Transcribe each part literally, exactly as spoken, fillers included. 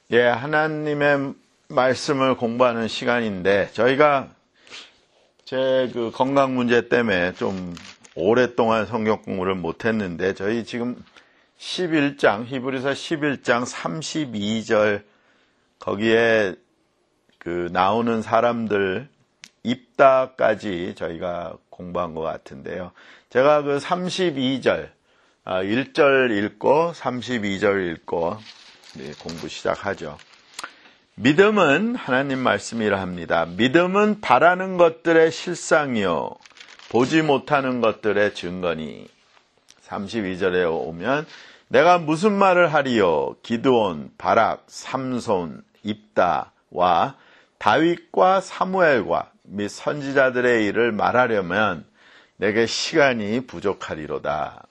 예, 하나님의 말씀을 공부하는 시간인데, 저희가 제 그 건강 문제 때문에 좀 오랫동안 성경 공부를 못했는데, 저희 지금 십일 장, 히브리서 십일 장 삼십이 절, 거기에 그 나오는 사람들 입다까지 저희가 공부한 것 같은데요. 제가 그 삼십이 절, 일 절 읽고 삼십이 절 읽고 네, 공부 시작하죠. 믿음은 하나님 말씀이라 합니다. 믿음은 바라는 것들의 실상이요 보지 못하는 것들의 증거니. 삼십이 절에 오면 내가 무슨 말을 하리요? 기드온, 바락, 삼손, 입다와 다윗과 사무엘과 및 선지자들의 일을 말하려면 내게 시간이 부족하리로다.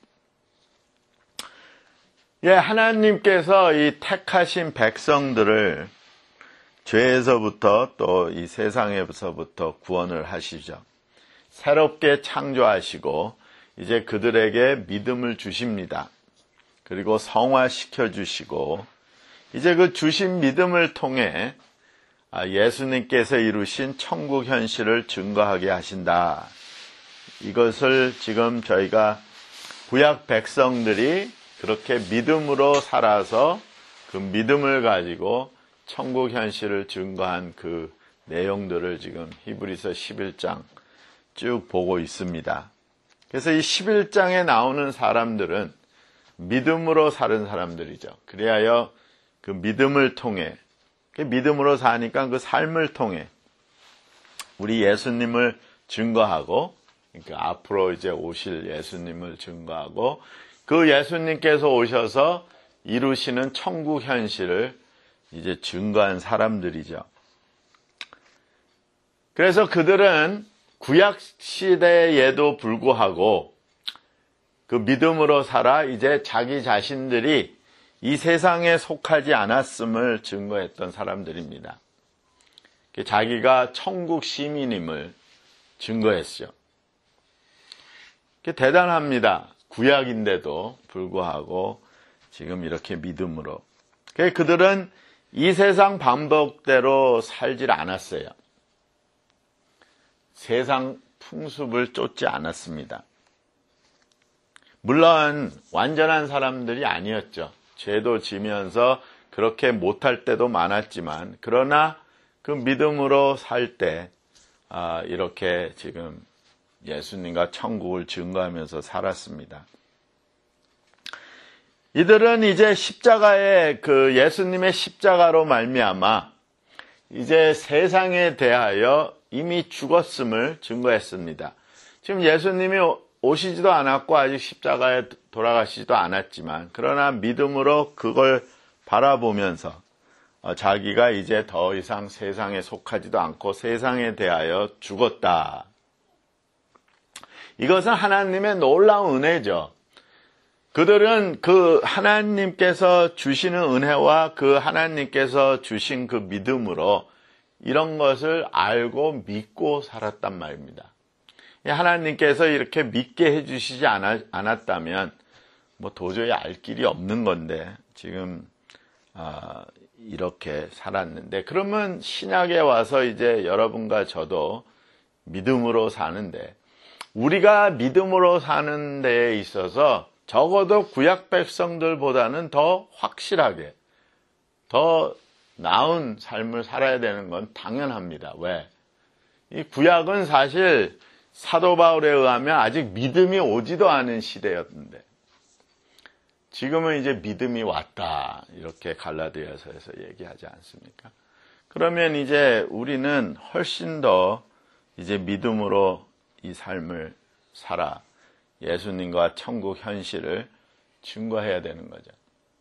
예, 하나님께서 이 택하신 백성들을 죄에서부터 또 이 세상에서부터 구원을 하시죠. 새롭게 창조하시고 이제 그들에게 믿음을 주십니다. 그리고 성화시켜 주시고 이제 그 주신 믿음을 통해 예수님께서 이루신 천국 현실을 증거하게 하신다. 이것을 지금 저희가 구약 백성들이 그렇게 믿음으로 살아서 그 믿음을 가지고 천국 현실을 증거한 그 내용들을 지금 히브리서 십일 장 쭉 보고 있습니다. 그래서 이 십일 장에 나오는 사람들은 믿음으로 사는 사람들이죠. 그리하여 그 믿음을 통해, 믿음으로 사니까 그 삶을 통해 우리 예수님을 증거하고, 그러니까 앞으로 이제 오실 예수님을 증거하고, 그 예수님께서 오셔서 이루시는 천국 현실을 이제 증거한 사람들이죠. 그래서 그들은 구약 시대에도 불구하고 그 믿음으로 살아 이제 자기 자신들이 이 세상에 속하지 않았음을 증거했던 사람들입니다. 자기가 천국 시민임을 증거했죠. 대단합니다. 구약인데도 불구하고 지금 이렇게 믿음으로. 그들은 이 세상 방법대로 살질 않았어요. 세상 풍습을 쫓지 않았습니다. 물론 완전한 사람들이 아니었죠. 죄도 지면서 그렇게 못할 때도 많았지만, 그러나 그 믿음으로 살 때 아, 이렇게 지금 예수님과 천국을 증거하면서 살았습니다. 이들은 이제 십자가의 그 예수님의 십자가로 말미암아 이제 세상에 대하여 이미 죽었음을 증거했습니다. 지금 예수님이 오시지도 않았고 아직 십자가에 돌아가시지도 않았지만, 그러나 믿음으로 그걸 바라보면서 자기가 이제 더 이상 세상에 속하지도 않고 세상에 대하여 죽었다. 이것은 하나님의 놀라운 은혜죠. 그들은 그 하나님께서 주시는 은혜와 그 하나님께서 주신 그 믿음으로 이런 것을 알고 믿고 살았단 말입니다. 하나님께서 이렇게 믿게 해주시지 않았다면 뭐 도저히 알 길이 없는 건데 지금 아, 이렇게 살았는데, 그러면 신약에 와서 이제 여러분과 저도 믿음으로 사는데, 우리가 믿음으로 사는 데에 있어서 적어도 구약 백성들보다는 더 확실하게, 더 나은 삶을 살아야 되는 건 당연합니다. 왜? 이 구약은 사실 사도 바울에 의하면 아직 믿음이 오지도 않은 시대였는데, 지금은 이제 믿음이 왔다. 이렇게 갈라디아서에서 얘기하지 않습니까? 그러면 이제 우리는 훨씬 더 이제 믿음으로 이 삶을 살아 예수님과 천국 현실을 증거해야 되는 거죠.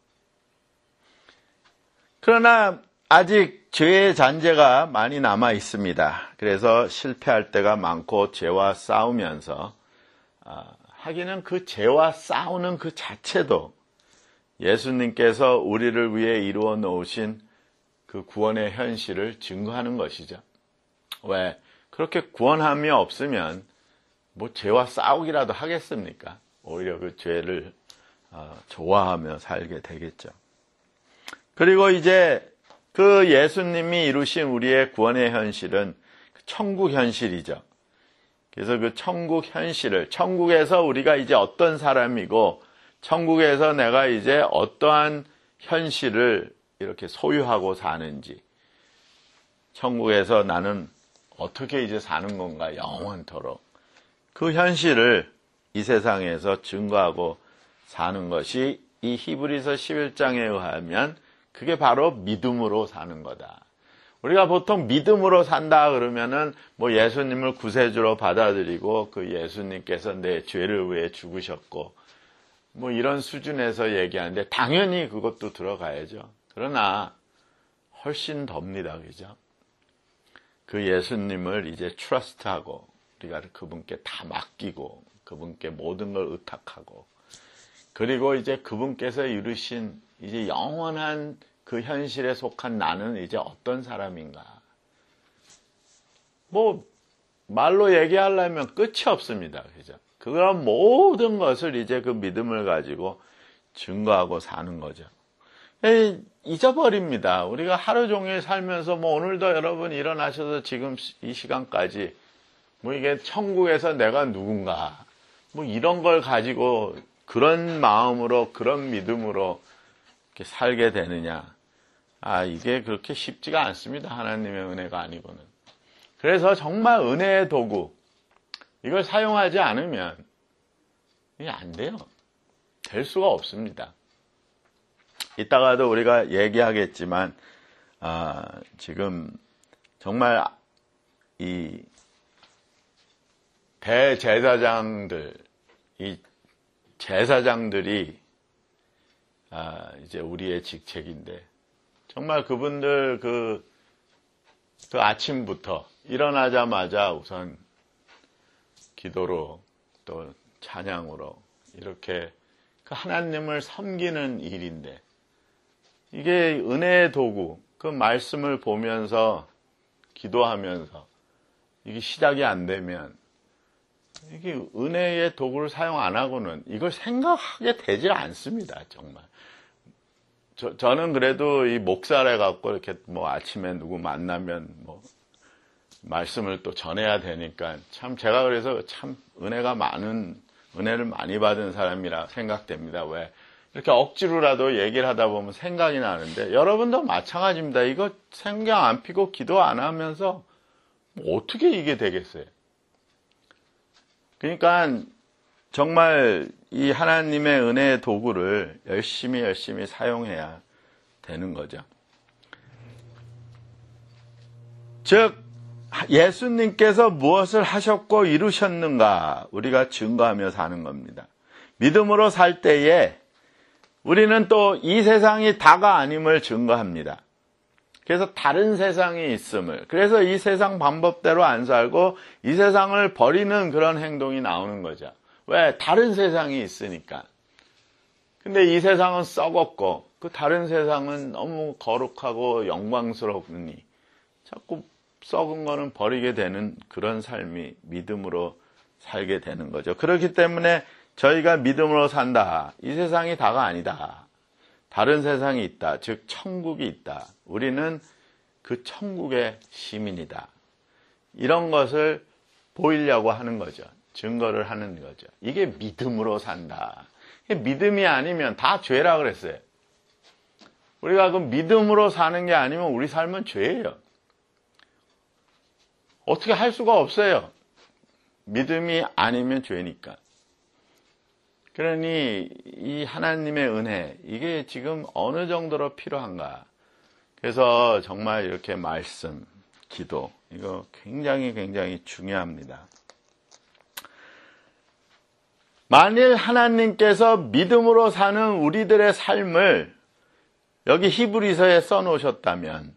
그러나 아직 죄의 잔재가 많이 남아 있습니다. 그래서 실패할 때가 많고 죄와 싸우면서 아, 하기는 그 죄와 싸우는 그 자체도 예수님께서 우리를 위해 이루어 놓으신 그 구원의 현실을 증거하는 것이죠. 왜? 그렇게 구원함이 없으면 뭐 죄와 싸우기라도 하겠습니까? 오히려 그 죄를 어, 좋아하며 살게 되겠죠. 그리고 이제 그 예수님이 이루신 우리의 구원의 현실은 천국 현실이죠. 그래서 그 천국 현실을, 천국에서 우리가 이제 어떤 사람이고, 천국에서 내가 이제 어떠한 현실을 이렇게 소유하고 사는지, 천국에서 나는 어떻게 이제 사는 건가, 영원토록. 그 현실을 이 세상에서 증거하고 사는 것이 이 히브리서 십일 장에 의하면 그게 바로 믿음으로 사는 거다. 우리가 보통 믿음으로 산다 그러면은 뭐 예수님을 구세주로 받아들이고 그 예수님께서 내 죄를 위해 죽으셨고 뭐 이런 수준에서 얘기하는데 당연히 그것도 들어가야죠. 그러나 훨씬 덥니다. 그죠? 그 예수님을 이제 트러스트하고 우리가 그분께 다 맡기고 그분께 모든 걸 의탁하고 그리고 이제 그분께서 이루신 이제 영원한 그 현실에 속한 나는 이제 어떤 사람인가. 뭐 말로 얘기하려면 끝이 없습니다. 그죠? 그런 모든 것을 이제 그 믿음을 가지고 증거하고 사는 거죠. 잊어버립니다. 우리가 하루 종일 살면서 뭐 오늘도 여러분 일어나셔서 지금 이 시간까지 뭐 이게 천국에서 내가 누군가 뭐 이런 걸 가지고 그런 마음으로 그런 믿음으로 이렇게 살게 되느냐. 아, 이게 그렇게 쉽지가 않습니다. 하나님의 은혜가 아니고는. 그래서 정말 은혜의 도구, 이걸 사용하지 않으면 이게 안 돼요. 될 수가 없습니다. 이따가도 우리가 얘기하겠지만, 아, 지금 정말 이 대제사장들, 이 제사장들이 아, 이제 우리의 직책인데, 정말 그분들 그, 그 아침부터 일어나자마자 우선 기도로 또 찬양으로 이렇게 그 하나님을 섬기는 일인데, 이게 은혜의 도구, 그 말씀을 보면서 기도하면서 이게 시작이 안 되면 이게 은혜의 도구를 사용 안 하고는 이걸 생각하게 되지 않습니다. 정말. 저, 저는 그래도 이 목사를 해갖고 이렇게 뭐 아침에 누구 만나면 뭐 말씀을 또 전해야 되니까 참 제가 그래서 참 은혜가 많은, 은혜를 많이 받은 사람이라 생각됩니다. 왜? 이렇게 억지로라도 얘기를 하다 보면 생각이 나는데 여러분도 마찬가지입니다. 이거 생각 안 피고 기도 안 하면서 뭐 어떻게 이게 되겠어요? 그러니까 정말 이 하나님의 은혜의 도구를 열심히 열심히 사용해야 되는 거죠. 즉 예수님께서 무엇을 하셨고 이루셨는가 우리가 증거하며 사는 겁니다. 믿음으로 살 때에 우리는 또 이 세상이 다가 아님을 증거합니다. 그래서 다른 세상이 있음을, 그래서 이 세상 방법대로 안 살고 이 세상을 버리는 그런 행동이 나오는 거죠. 왜? 다른 세상이 있으니까. 근데 이 세상은 썩었고 그 다른 세상은 너무 거룩하고 영광스럽으니 자꾸 썩은 거는 버리게 되는 그런 삶이 믿음으로 살게 되는 거죠. 그렇기 때문에 저희가 믿음으로 산다. 이 세상이 다가 아니다. 다른 세상이 있다. 즉 천국이 있다. 우리는 그 천국의 시민이다. 이런 것을 보이려고 하는 거죠. 증거를 하는 거죠. 이게 믿음으로 산다. 믿음이 아니면 다 죄라 그랬어요. 우리가 그 믿음으로 사는 게 아니면 우리 삶은 죄예요. 어떻게 할 수가 없어요. 믿음이 아니면 죄니까. 그러니 이 하나님의 은혜, 이게 지금 어느 정도로 필요한가. 그래서 정말 이렇게 말씀, 기도, 이거 굉장히 굉장히 중요합니다. 만일 하나님께서 믿음으로 사는 우리들의 삶을 여기 히브리서에 써놓으셨다면,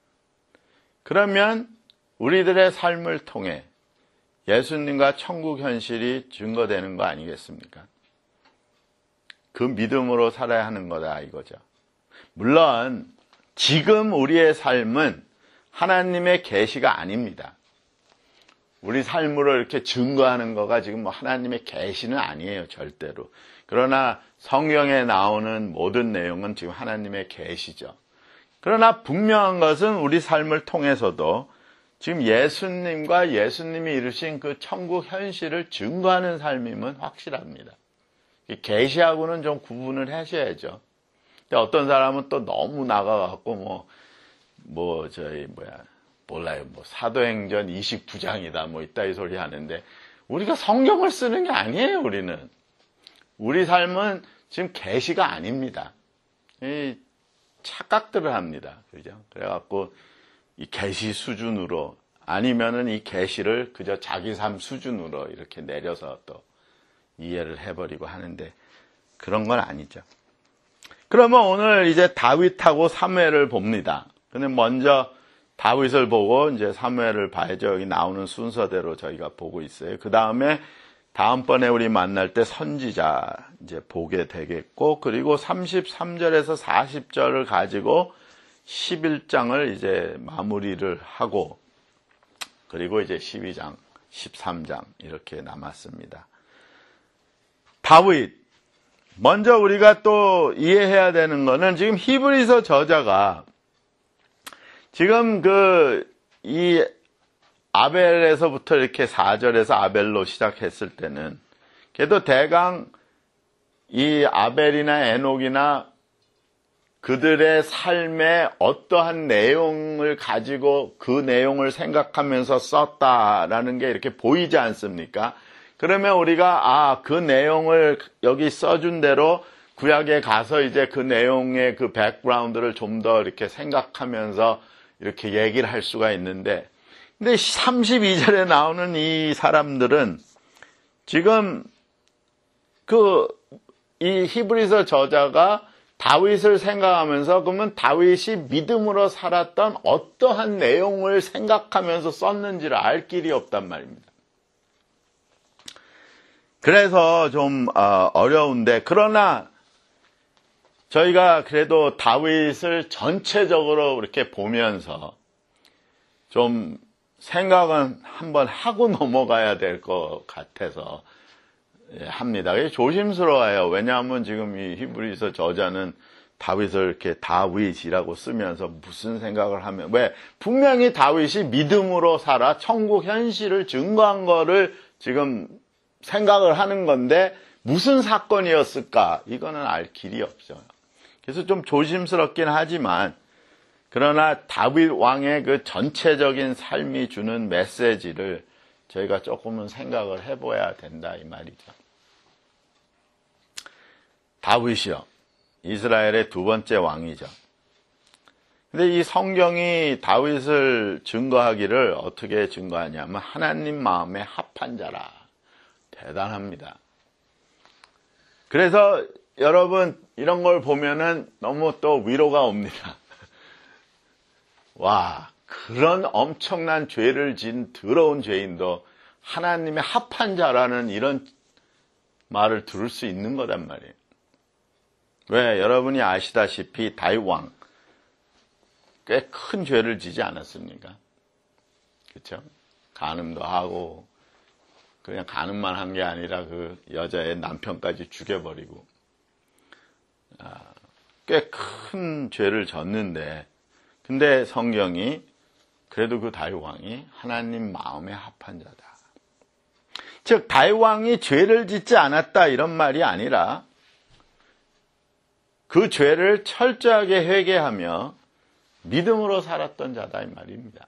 그러면 우리들의 삶을 통해 예수님과 천국 현실이 증거되는 거 아니겠습니까? 그 믿음으로 살아야 하는 거다 이거죠. 물론 지금 우리의 삶은 하나님의 계시가 아닙니다. 우리 삶으로 이렇게 증거하는 거가 지금 뭐 하나님의 계시는 아니에요, 절대로. 그러나 성경에 나오는 모든 내용은 지금 하나님의 계시죠. 그러나 분명한 것은 우리 삶을 통해서도 지금 예수님과 예수님이 이루신 그 천국 현실을 증거하는 삶임은 확실합니다. 계시하고는 좀 구분을 하셔야죠. 어떤 사람은 또 너무 나가갖고 뭐, 뭐, 저희, 뭐야, 몰라요. 뭐, 사도행전 이십구 장이다. 뭐, 이따 이 소리 하는데, 우리가 성경을 쓰는 게 아니에요, 우리는. 우리 삶은 지금 계시가 아닙니다. 이 착각들을 합니다. 그죠? 그래갖고, 이 계시 수준으로, 아니면은 이 계시를 그저 자기 삶 수준으로 이렇게 내려서 또 이해를 해버리고 하는데, 그런 건 아니죠. 그러면 오늘 이제 다윗하고 사무엘을 봅니다. 근데 먼저 다윗을 보고 이제 사무엘을 봐야죠. 여기 나오는 순서대로 저희가 보고 있어요. 그 다음에 다음번에 우리 만날 때 선지자 이제 보게 되겠고, 그리고 삼십삼 절에서 사십 절을 가지고 십일 장을 이제 마무리를 하고, 그리고 이제 십이 장, 십삼 장 이렇게 남았습니다. 다윗. 먼저 우리가 또 이해해야 되는 거는 지금 히브리서 저자가 지금 그 이 아벨에서부터 이렇게 사 절에서 아벨로 시작했을 때는 그래도 대강 이 아벨이나 에녹이나 그들의 삶의 어떠한 내용을 가지고 그 내용을 생각하면서 썼다라는 게 이렇게 보이지 않습니까? 그러면 우리가 아, 그 내용을 여기 써준 대로 구약에 가서 이제 그 내용의 그 백그라운드를 좀 더 이렇게 생각하면서 이렇게 얘기를 할 수가 있는데, 근데 삼십이 절에 나오는 이 사람들은 지금 그 이 히브리서 저자가 다윗을 생각하면서 그러면 다윗이 믿음으로 살았던 어떠한 내용을 생각하면서 썼는지를 알 길이 없단 말입니다. 그래서 좀 어려운데, 그러나 저희가 그래도 다윗을 전체적으로 이렇게 보면서 좀 생각은 한번 하고 넘어가야 될 것 같아서 합니다. 조심스러워요. 왜냐하면 지금 이 히브리서 저자는 다윗을 이렇게 다윗이라고 쓰면서 무슨 생각을 하면, 왜? 분명히 다윗이 믿음으로 살아 천국 현실을 증거한 거를 지금 생각을 하는 건데 무슨 사건이었을까? 이거는 알 길이 없죠. 그래서 좀 조심스럽긴 하지만, 그러나 다윗 왕의 그 전체적인 삶이 주는 메시지를 저희가 조금은 생각을 해봐야 된다 이 말이죠. 다윗이요, 이스라엘의 두 번째 왕이죠. 근데 이 성경이 다윗을 증거하기를 어떻게 증거하냐면 하나님 마음에 합한 자라. 대단합니다. 그래서 여러분 이런 걸 보면은 너무 또 위로가 옵니다. 와, 그런 엄청난 죄를 진 더러운 죄인도 하나님의 합한 자라는 이런 말을 들을 수 있는 거단 말이에요. 왜? 여러분이 아시다시피 다윗 왕 꽤 큰 죄를 지지 않았습니까? 그렇죠? 간음도 하고, 그냥 간음만 한 게 아니라 그 여자의 남편까지 죽여버리고, 아, 꽤 큰 죄를 졌는데, 근데 성경이 그래도 그 다윗 왕이 하나님 마음에 합한 자다. 즉 다윗 왕이 죄를 짓지 않았다 이런 말이 아니라 그 죄를 철저하게 회개하며 믿음으로 살았던 자다 이 말입니다.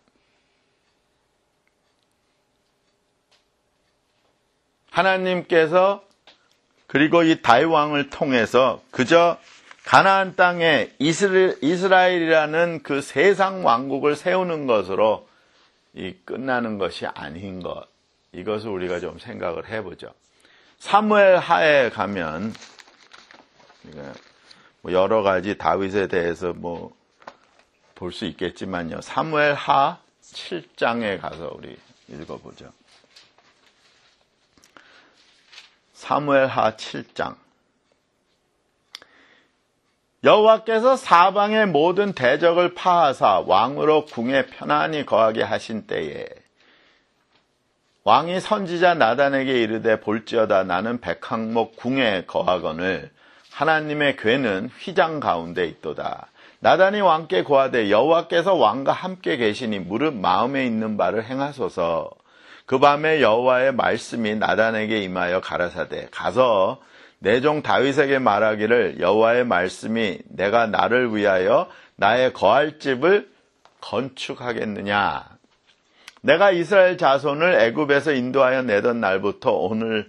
하나님께서 그리고 이 다윗 왕을 통해서 그저 가나안 땅에 이스라엘이라는 그 세상 왕국을 세우는 것으로 이 끝나는 것이 아닌 것, 이것을 우리가 좀 생각을 해보죠. 사무엘 하에 가면 여러 가지 다윗에 대해서 뭐 볼 수 있겠지만요. 사무엘 하 칠 장에 가서 우리 읽어보죠. 사무엘 하 칠 장. 여호와께서 사방의 모든 대적을 파하사 왕으로 궁에 편안히 거하게 하신 때에 왕이 선지자 나단에게 이르되 볼지어다 나는 백항목 궁에 거하거늘 하나님의 궤는 휘장 가운데 있도다. 나단이 왕께 고하되 여호와께서 왕과 함께 계시니 무릇 마음에 있는 바를 행하소서. 그 밤에 여호와의 말씀이 나단에게 임하여 가라사대 가서 내 종 다윗에게 말하기를 여호와의 말씀이 내가 나를 위하여 나의 거할 집을 건축하겠느냐. 내가 이스라엘 자손을 애굽에서 인도하여 내던 날부터 오늘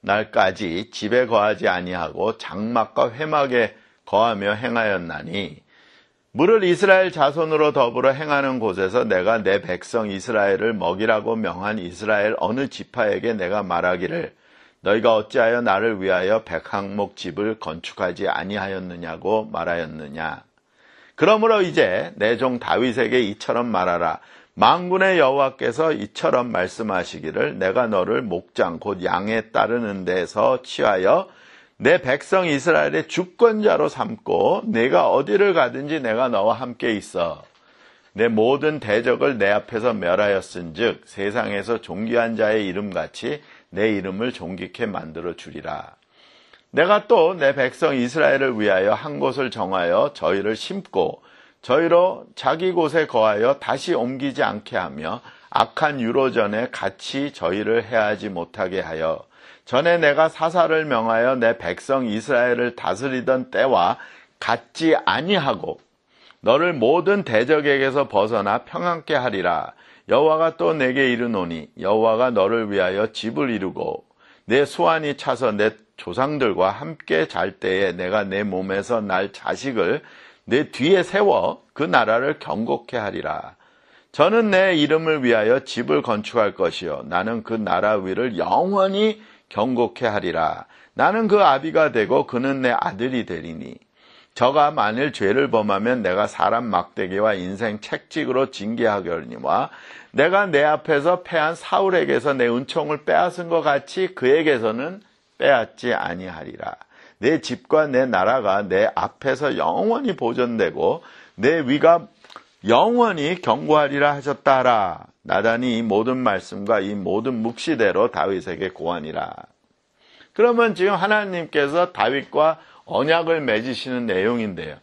날까지 집에 거하지 아니하고 장막과 회막에 거하며 행하였나니 물을 이스라엘 자손으로 더불어 행하는 곳에서 내가 내 백성 이스라엘을 먹이라고 명한 이스라엘 어느 지파에게 내가 말하기를 너희가 어찌하여 나를 위하여 백항목 집을 건축하지 아니하였느냐고 말하였느냐. 그러므로 이제 내 종 다윗에게 이처럼 말하라. 만군의 여호와께서 이처럼 말씀하시기를 내가 너를 목장 곧 양에 따르는 데서 취하여 내 백성 이스라엘의 주권자로 삼고 내가 어디를 가든지 내가 너와 함께 있어. 내 모든 대적을 내 앞에서 멸하였은즉 세상에서 존귀한 자의 이름같이 내 이름을 존귀케 만들어 주리라. 내가 또 내 백성 이스라엘을 위하여 한 곳을 정하여 저희를 심고 저희로 자기 곳에 거하여 다시 옮기지 않게 하며 악한 유로전에 같이 저희를 해하지 못하게 하여 전에 내가 사사를 명하여 내 백성 이스라엘을 다스리던 때와 같지 아니하고 너를 모든 대적에게서 벗어나 평안케 하리라. 여호와가 또 내게 이르노니 여호와가 너를 위하여 집을 이루고 내 소환이 차서 내 조상들과 함께 잘 때에 내가 내 몸에서 날 자식을 내 뒤에 세워 그 나라를 경고케 하리라. 저는 내 이름을 위하여 집을 건축할 것이요 나는 그 나라 위를 영원히 경고케 하리라. 나는 그 아비가 되고 그는 내 아들이 되리니 저가 만일 죄를 범하면 내가 사람 막대기와 인생 책찍으로 징계하거니와 내가 내 앞에서 패한 사울에게서 내 은총을 빼앗은 것 같이 그에게서는 빼앗지 아니하리라. 내 집과 내 나라가 내 앞에서 영원히 보존되고 내 위가 영원히 경고하리라 하셨다 하라. 나단이 이 모든 말씀과 이 모든 묵시대로 다윗에게 고하니라. 그러면 지금 하나님께서 다윗과 언약을 맺으시는 내용인데요.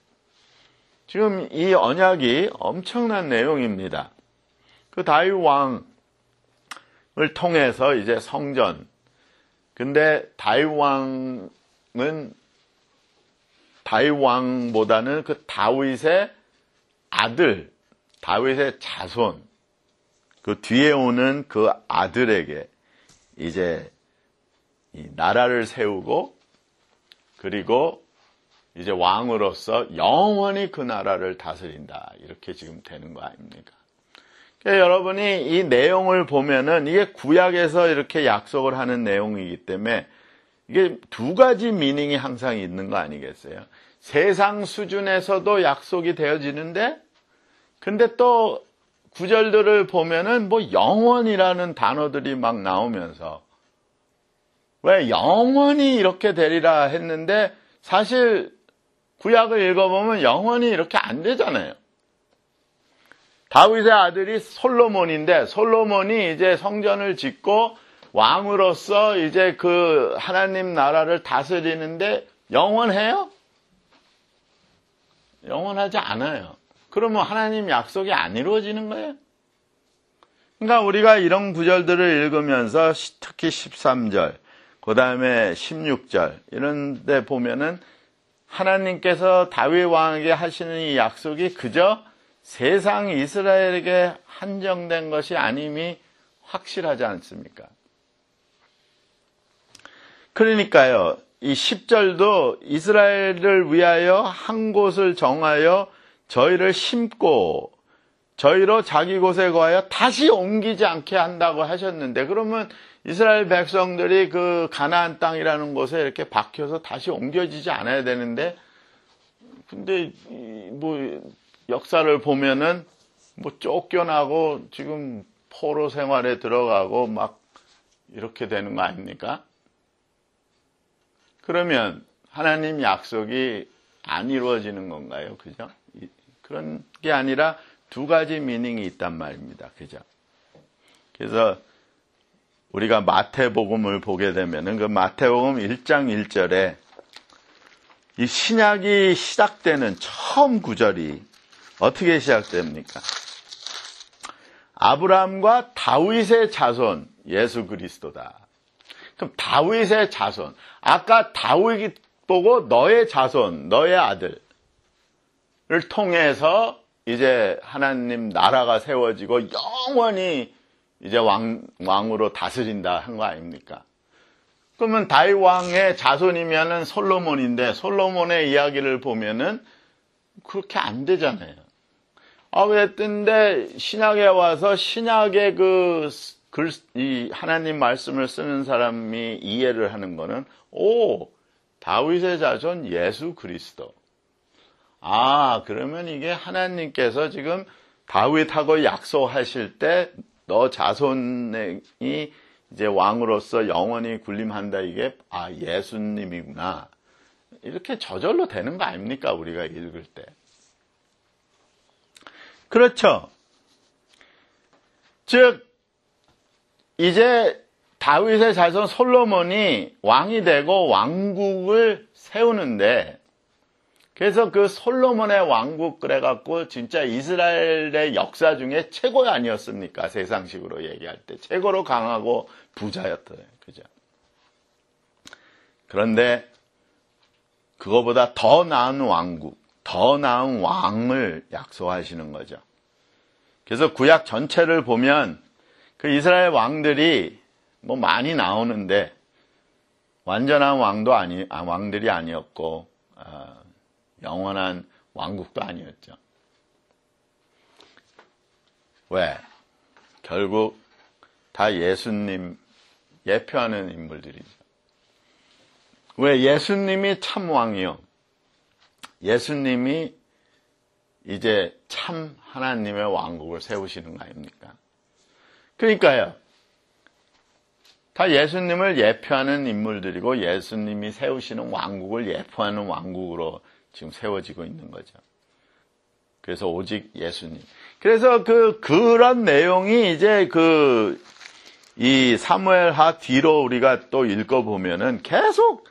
지금 이 언약이 엄청난 내용입니다. 그 다윗 왕을 통해서 이제 성전. 근데 다윗 왕은 다윗 왕보다는 그 다윗의 아들, 다윗의 자손, 그 뒤에 오는 그 아들에게 이제 이 나라를 세우고 그리고 이제 왕으로서 영원히 그 나라를 다스린다. 이렇게 지금 되는 거 아닙니까? 그러니까 여러분이 이 내용을 보면은 이게 구약에서 이렇게 약속을 하는 내용이기 때문에 이게 두 가지 미닝이 항상 있는 거 아니겠어요? 세상 수준에서도 약속이 되어지는데 근데 또 구절들을 보면은 뭐 영원이라는 단어들이 막 나오면서 왜 영원히 이렇게 되리라 했는데 사실 구약을 읽어보면 영원히 이렇게 안 되잖아요. 다윗의 아들이 솔로몬인데 솔로몬이 이제 성전을 짓고 왕으로서 이제 그 하나님 나라를 다스리는데 영원해요? 영원하지 않아요. 그러면 하나님 약속이 안 이루어지는 거예요. 그러니까 우리가 이런 구절들을 읽으면서 특히 십삼 절, 그 다음에 십육 절 이런 데 보면은 하나님께서 다윗 왕에게 하시는 이 약속이 그저 세상 이스라엘에게 한정된 것이 아님이 확실하지 않습니까? 그러니까요, 이 십 절도 이스라엘을 위하여 한 곳을 정하여 저희를 심고 저희로 자기 곳에 거하여 다시 옮기지 않게 한다고 하셨는데 그러면 이스라엘 백성들이 그 가나안 땅이라는 곳에 이렇게 박혀서 다시 옮겨지지 않아야 되는데 근데 뭐 역사를 보면은 뭐 쫓겨나고 지금 포로 생활에 들어가고 막 이렇게 되는 거 아닙니까? 그러면 하나님 약속이 안 이루어지는 건가요? 그죠? 그런 게 아니라 두 가지 미닝이 있단 말입니다. 그죠? 그래서 우리가 마태복음을 보게 되면은 그 마태복음 일 장 일 절에 이 신약이 시작되는 처음 구절이 어떻게 시작됩니까? 아브라함과 다윗의 자손 예수 그리스도다. 그럼 다윗의 자손. 아까 다윗이 보고 너의 자손, 너의 아들을 통해서 이제 하나님 나라가 세워지고 영원히 이제 왕, 왕으로 다스린다 한 거 아닙니까? 그러면 다윗 왕의 자손이면은 솔로몬인데 솔로몬의 이야기를 보면은 그렇게 안 되잖아요. 아, 그랬던데 신약에 와서 신약의 그 글, 이 하나님 말씀을 쓰는 사람이 이해를 하는 거는 오, 다윗의 자손 예수 그리스도. 아, 그러면 이게 하나님께서 지금 다윗하고 약속하실 때 너 자손이 이제 왕으로서 영원히 군림한다, 이게 아 예수님이구나, 이렇게 저절로 되는 거 아닙니까? 우리가 읽을 때. 그렇죠. 즉 이제 다윗의 자손 솔로몬이 왕이 되고 왕국을 세우는데, 그래서 그 솔로몬의 왕국 그래갖고 진짜 이스라엘의 역사 중에 최고 아니었습니까? 세상식으로 얘기할 때 최고로 강하고 부자였더래요. 그죠? 그런데 그거보다 더 나은 왕국, 더 나은 왕을 약속하시는 거죠. 그래서 구약 전체를 보면 그 이스라엘 왕들이 뭐 많이 나오는데 완전한 왕도 아니, 아, 왕들이 아니었고 어, 영원한 왕국도 아니었죠. 왜? 결국 다 예수님 예표하는 인물들이죠. 왜? 예수님이 참 왕이요. 예수님이 이제 참 하나님의 왕국을 세우시는 거 아닙니까? 그러니까요. 다 예수님을 예표하는 인물들이고 예수님이 세우시는 왕국을 예표하는 왕국으로 지금 세워지고 있는 거죠. 그래서 오직 예수님. 그래서 그, 그런 내용이 이제 그, 이 사무엘하 뒤로 우리가 또 읽어보면은 계속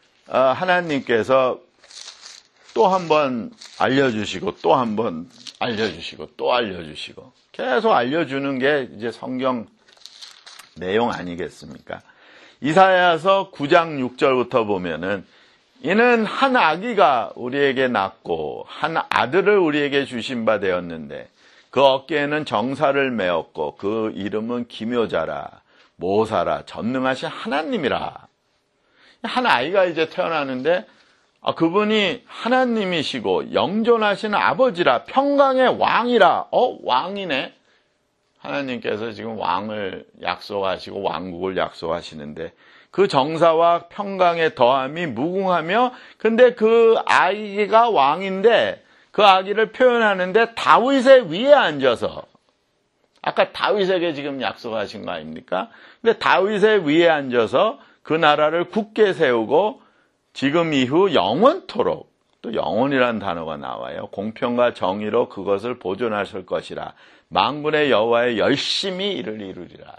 하나님께서 또 한 번 알려주시고 또 한 번 알려주시고 또 알려주시고 계속 알려주는 게 이제 성경 내용 아니겠습니까? 이사야서 구 장 육 절부터 보면은 이는 한 아기가 우리에게 낳고 한 아들을 우리에게 주신 바 되었는데 그 어깨에는 정사를 메었고 그 이름은 기묘자라 모사라 전능하신 하나님이라. 한 아이가 이제 태어나는데 아, 그분이 하나님이시고 영존하신 아버지라 평강의 왕이라. 어? 왕이네. 하나님께서 지금 왕을 약속하시고 왕국을 약속하시는데 그 정사와 평강의 더함이 무궁하며, 근데 그 아기가 왕인데 그 아기를 표현하는데 다윗의 위에 앉아서, 아까 다윗에게 지금 약속하신 거 아닙니까? 근데 다윗의 위에 앉아서 그 나라를 굳게 세우고 지금 이후 영원토록, 또 영원이라는 단어가 나와요. 공평과 정의로 그것을 보존하실 것이라. 만군의 여호와의 열심히 이를 이루리라.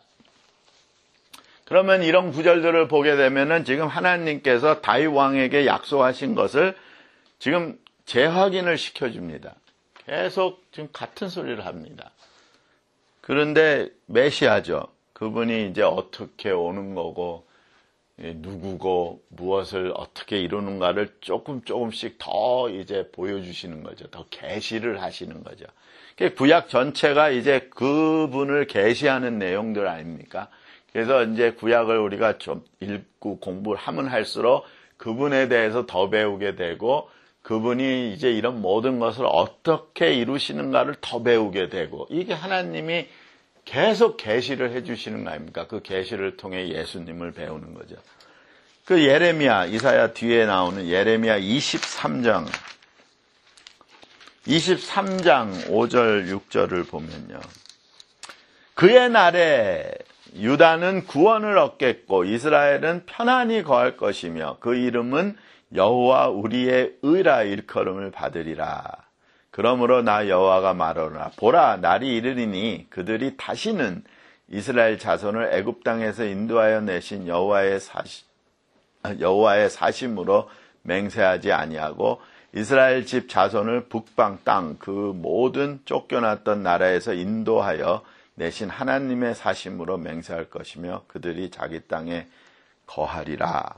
그러면 이런 구절들을 보게 되면은 지금 하나님께서 다윗 왕에게 약속하신 것을 지금 재확인을 시켜줍니다. 계속 지금 같은 소리를 합니다. 그런데 메시아죠. 그분이 이제 어떻게 오는 거고 누구고 무엇을 어떻게 이루는가를 조금 조금씩 더 이제 보여주시는 거죠. 더 계시를 하시는 거죠. 구약 전체가 이제 그분을 계시하는 내용들 아닙니까? 그래서 이제 구약을 우리가 좀 읽고 공부를 하면 할수록 그분에 대해서 더 배우게 되고 그분이 이제 이런 모든 것을 어떻게 이루시는가를 더 배우게 되고, 이게 하나님이 계속 계시를 해주시는 거 아닙니까? 그 계시를 통해 예수님을 배우는 거죠. 그 예레미야, 이사야 뒤에 나오는 예레미야 이십삼 장, 이십삼 장 오 절 육 절을 보면요. 그의 날에 유다는 구원을 얻겠고 이스라엘은 편안히 거할 것이며 그 이름은 여호와 우리의 의라 일컬음을 받으리라. 그러므로 나 여호와가 말하노라. 보라, 날이 이르리니 그들이 다시는 이스라엘 자손을 애굽 땅에서 인도하여 내신 여호와의 사시, 여호와의 사심으로 맹세하지 아니하고 이스라엘 집 자손을 북방 땅 그 모든 쫓겨났던 나라에서 인도하여 내신 하나님의 사심으로 맹세할 것이며 그들이 자기 땅에 거하리라.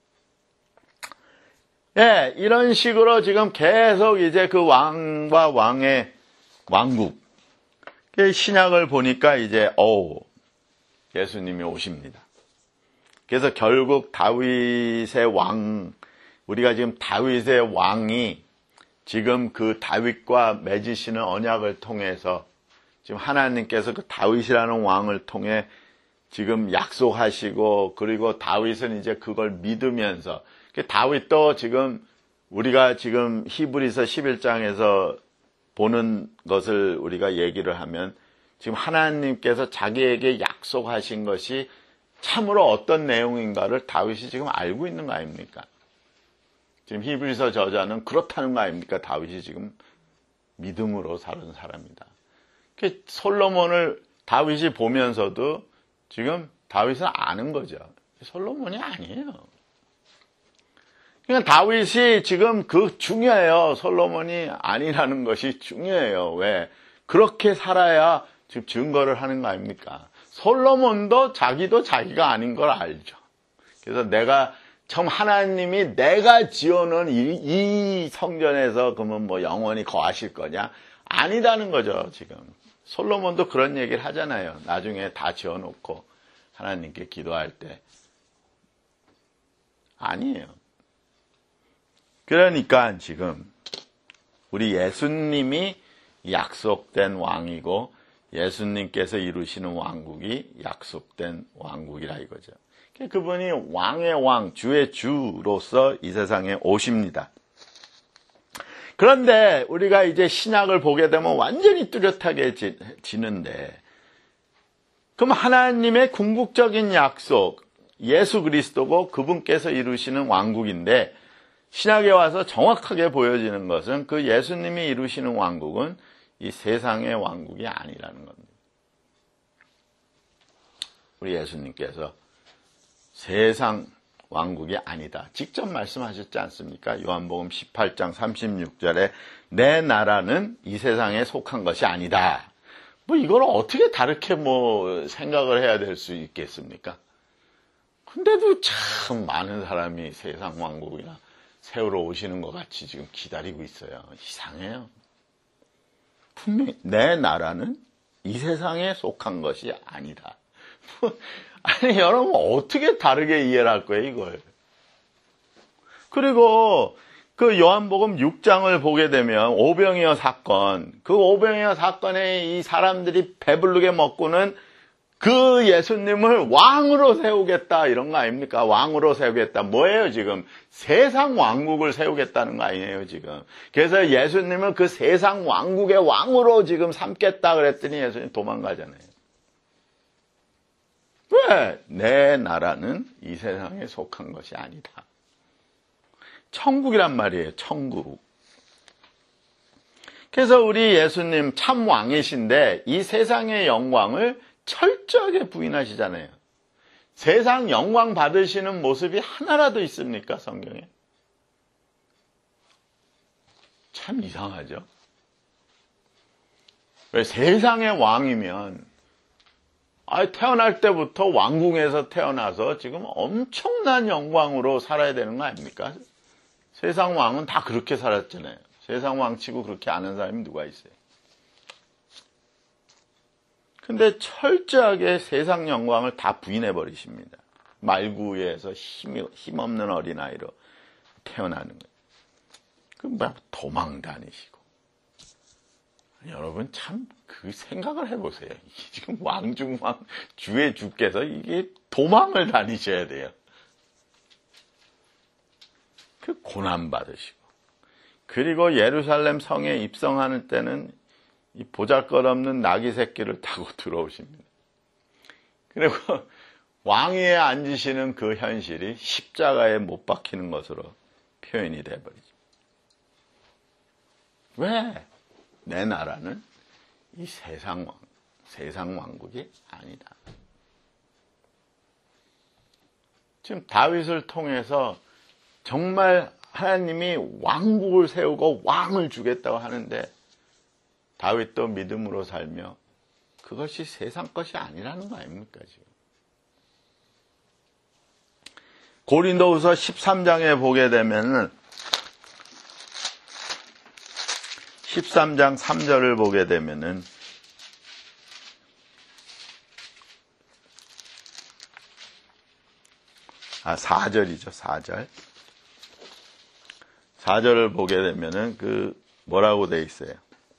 예, 이런 식으로 지금 계속 이제 그 왕과 왕의 왕국, 신약을 보니까 이제, 오, 예수님이 오십니다. 그래서 결국 다윗의 왕, 우리가 지금 다윗의 왕이 지금 그 다윗과 맺으시는 언약을 통해서 지금 하나님께서 그 다윗이라는 왕을 통해 지금 약속하시고 그리고 다윗은 이제 그걸 믿으면서 다윗도 지금 우리가 지금 히브리서 십일 장에서 보는 것을 우리가 얘기를 하면 지금 하나님께서 자기에게 약속하신 것이 참으로 어떤 내용인가를 다윗이 지금 알고 있는 거 아닙니까? 지금 히브리서 저자는 그렇다는 거 아닙니까? 다윗이 지금 믿음으로 사는 사람이다. 솔로몬을 다윗이 보면서도 지금 다윗은 아는 거죠. 솔로몬이 아니에요. 그러니까 다윗이 지금 그 중요해요. 솔로몬이 아니라는 것이 중요해요. 왜? 그렇게 살아야 지금 증거를 하는 거 아닙니까? 솔로몬도 자기도 자기가 아닌 걸 알죠. 그래서 내가 처음 하나님이 내가 지어놓은 이, 이 성전에서 그러면 뭐 영원히 거하실 거냐? 아니다는 거죠, 지금. 솔로몬도 그런 얘기를 하잖아요. 나중에 다 지어놓고 하나님께 기도할 때. 아니에요. 그러니까 지금 우리 예수님이 약속된 왕이고 예수님께서 이루시는 왕국이 약속된 왕국이라 이거죠. 그분이 왕의 왕, 주의 주로서 이 세상에 오십니다. 그런데 우리가 이제 신약을 보게 되면 완전히 뚜렷하게 지는데, 그럼 하나님의 궁극적인 약속, 예수 그리스도고 그분께서 이루시는 왕국인데, 신약에 와서 정확하게 보여지는 것은 그 예수님이 이루시는 왕국은 이 세상의 왕국이 아니라는 겁니다. 우리 예수님께서 세상 왕국이 아니다. 직접 말씀하셨지 않습니까? 요한복음 십팔 장 삼십육 절에 내 나라는 이 세상에 속한 것이 아니다. 뭐 이걸 어떻게 다르게 뭐 생각을 해야 될 수 있겠습니까? 근데도 참 많은 사람이 세상 왕국이나 세우러 오시는 것 같이 지금 기다리고 있어요. 이상해요. 분명히 내 나라는 이 세상에 속한 것이 아니다. 아니 여러분 어떻게 다르게 이해를 할 거예요 이걸. 그리고 그 요한복음 육 장을 보게 되면 오병이어 사건, 그 오병이어 사건에 이 사람들이 배부르게 먹고는 그 예수님을 왕으로 세우겠다 이런 거 아닙니까? 왕으로 세우겠다. 뭐예요 지금? 세상 왕국을 세우겠다는 거 아니에요 지금. 그래서 예수님을 그 세상 왕국의 왕으로 지금 삼겠다 그랬더니 예수님 도망가잖아요. 왜? 내 나라는 이 세상에 속한 것이 아니다. 천국이란 말이에요. 천국. 그래서 우리 예수님 참 왕이신데 이 세상의 영광을 철저하게 부인하시잖아요. 세상 영광 받으시는 모습이 하나라도 있습니까? 성경에? 참 이상하죠. 왜 세상의 왕이면 아, 태어날 때부터 왕궁에서 태어나서 지금 엄청난 영광으로 살아야 되는 거 아닙니까? 세상 왕은 다 그렇게 살았잖아요. 세상 왕치고 그렇게 아는 사람이 누가 있어요? 근데 철저하게 세상 영광을 다 부인해 버리십니다. 말구에서 힘이, 힘없는 어린아이로 태어나는 거예요. 그럼 막 도망 다니시고. 여러분 참 그 생각을 해보세요. 지금 왕중왕 주의 주께서 이게 도망을 다니셔야 돼요. 그 고난 받으시고 그리고 예루살렘 성에 입성하는 때는 이 보잘것없는 나귀 새끼를 타고 들어오십니다. 그리고 왕위에 앉으시는 그 현실이 십자가에 못 박히는 것으로 표현이 돼버리죠. 왜? 내 나라는 이 세상 왕, 세상 왕국이 아니다. 지금 다윗을 통해서 정말 하나님이 왕국을 세우고 왕을 주겠다고 하는데 다윗도 믿음으로 살며 그것이 세상 것이 아니라는 거 아닙니까 지금. 고린도후서 십삼 장에 보게 되면은 십삼 장 삼 절을 보게 되면은 아 사 절이죠. 사 절. 사 절을 보게 되면은 그 뭐라고 돼 있어요?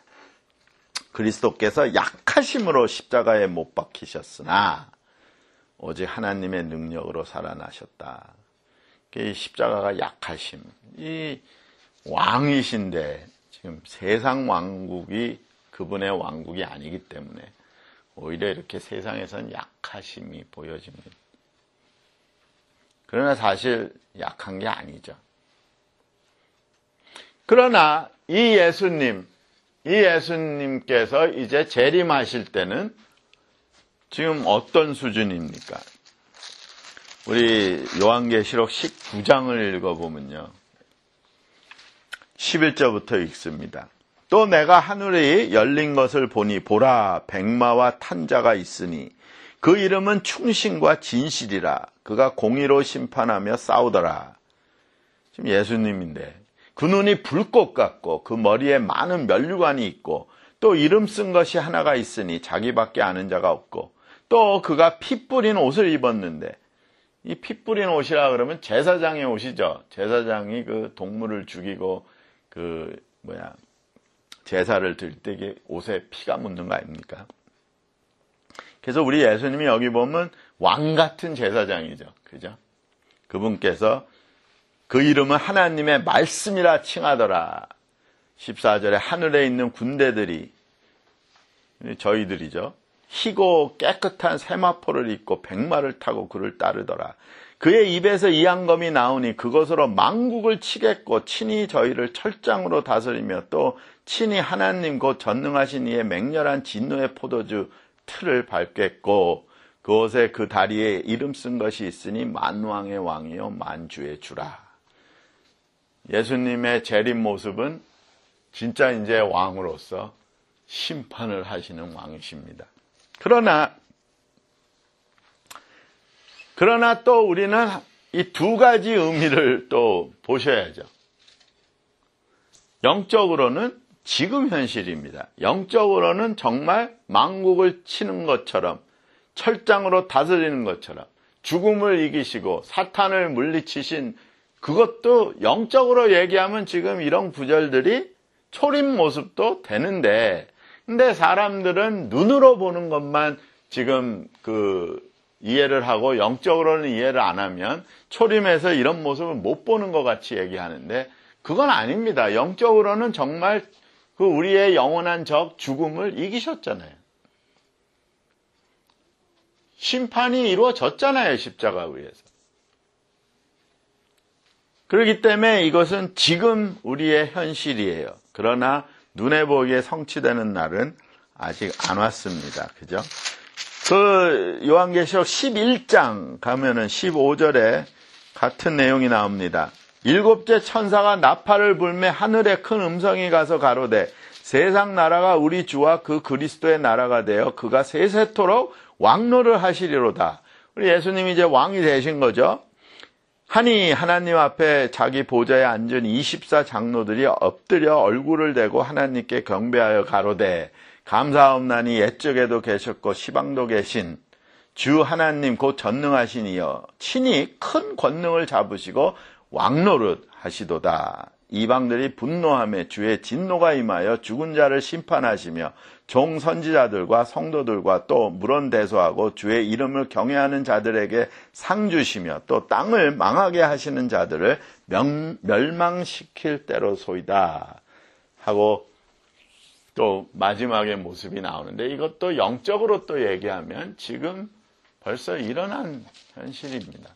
그리스도께서 약하심으로 십자가에 못 박히셨으나 오직 하나님의 능력으로 살아나셨다. 이 십자가가 약하심. 이 왕이신데 지금 세상 왕국이 그분의 왕국이 아니기 때문에 오히려 이렇게 세상에선 약하심이 보여집니다. 그러나 사실 약한 게 아니죠. 그러나 이 예수님, 이 예수님께서 이제 재림하실 때는 지금 어떤 수준입니까? 우리 요한계시록 십구 장을 읽어보면요. 십일 절부터 읽습니다. 또 내가 하늘이 열린 것을 보니 보라 백마와 탄 자가 있으니 그 이름은 충신과 진실이라. 그가 공의로 심판하며 싸우더라. 지금 예수님인데 그 눈이 불꽃 같고 그 머리에 많은 면류관이 있고 또 이름 쓴 것이 하나가 있으니 자기밖에 아는 자가 없고 또 그가 피 뿌린 옷을 입었는데 이 피 뿌린 옷이라 그러면 제사장의 옷이죠. 제사장이 그 동물을 죽이고 그 뭐야 제사를 드릴 때 이게 옷에 피가 묻는 거 아닙니까? 그래서 우리 예수님이 여기 보면 왕 같은 제사장이죠. 그죠? 그분께서 그 이름은 하나님의 말씀이라 칭하더라. 십사 절에 하늘에 있는 군대들이 저희들이죠. 희고 깨끗한 세마포를 입고 백마를 타고 그를 따르더라. 그의 입에서 이한검이 나오니 그것으로 만국을 치겠고 친히 저희를 철장으로 다스리며 또 친히 하나님 곧 전능하신 이의 맹렬한 진노의 포도주 틀을 밟겠고 그곳에 그 다리에 이름 쓴 것이 있으니 만왕의 왕이요 만주의 주라. 예수님의 재림 모습은 진짜 이제 왕으로서 심판을 하시는 왕이십니다. 그러나 그러나 또 우리는 이 두 가지 의미를 또 보셔야죠. 영적으로는 지금 현실입니다. 영적으로는 정말 만국을 치는 것처럼 철장으로 다스리는 것처럼 죽음을 이기시고 사탄을 물리치신 그것도 영적으로 얘기하면 지금 이런 구절들이 초림 모습도 되는데 근데 사람들은 눈으로 보는 것만 지금 그 이해를 하고 영적으로는 이해를 안 하면 초림에서 이런 모습을 못 보는 것 같이 얘기하는데 그건 아닙니다. 영적으로는 정말 그 우리의 영원한 적 죽음을 이기셨잖아요. 심판이 이루어졌잖아요. 십자가 위에서. 그렇기 때문에 이것은 지금 우리의 현실이에요. 그러나 눈에 보이게 성취되는 날은 아직 안 왔습니다. 그죠? 그 요한계시록 십일 장 가면은 십오 절에 같은 내용이 나옵니다. 일곱째 천사가 나팔을 불매 하늘에 큰 음성이 가서 가로되 세상 나라가 우리 주와 그 그리스도의 나라가 되어 그가 세세토록 왕노를 하시리로다. 우리 예수님이 이제 왕이 되신 거죠. 하니 하나님 앞에 자기 보좌에 앉은 이십사 장로들이 엎드려 얼굴을 대고 하나님께 경배하여 가로되 감사하옵나니 옛적에도 계셨고 시방도 계신 주 하나님 곧 전능하신 이여 친히 큰 권능을 잡으시고 왕노릇 하시도다. 이방들이 분노하며 주의 진노가 임하여 죽은 자를 심판하시며 종 선지자들과 성도들과 또 물론 대소하고 주의 이름을 경외하는 자들에게 상 주시며 또 땅을 망하게 하시는 자들을 명, 멸망시킬 때로소이다 하고 또 마지막의 모습이 나오는데 이것도 영적으로 또 얘기하면 지금 벌써 일어난 현실입니다.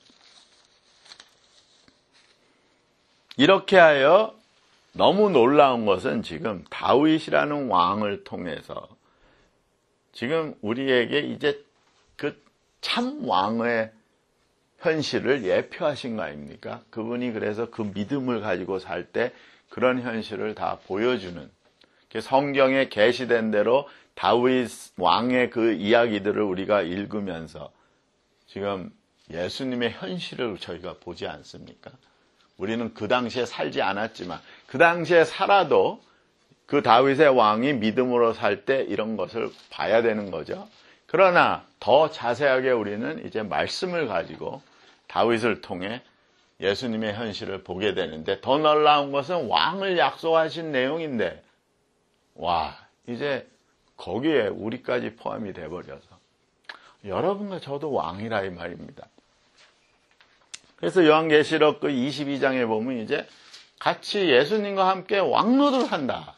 이렇게 하여 너무 놀라운 것은 지금 다윗이라는 왕을 통해서 지금 우리에게 이제 그 참 왕의 현실을 예표하신 거 아닙니까? 그분이 그래서 그 믿음을 가지고 살 때 그런 현실을 다 보여주는, 성경에 계시된 대로 다윗 왕의 그 이야기들을 우리가 읽으면서 지금 예수님의 현실을 저희가 보지 않습니까? 우리는 그 당시에 살지 않았지만 그 당시에 살아도 그 다윗의 왕이 믿음으로 살 때 이런 것을 봐야 되는 거죠. 그러나 더 자세하게 우리는 이제 말씀을 가지고 다윗을 통해 예수님의 현실을 보게 되는데, 더 놀라운 것은 왕을 약속하신 내용인데, 와, 이제 거기에 우리까지 포함이 돼버려서 여러분과 저도 왕이라 이 말입니다. 그래서 요한계시록 그 이십이 장에 보면 이제 같이 예수님과 함께 왕노를 한다.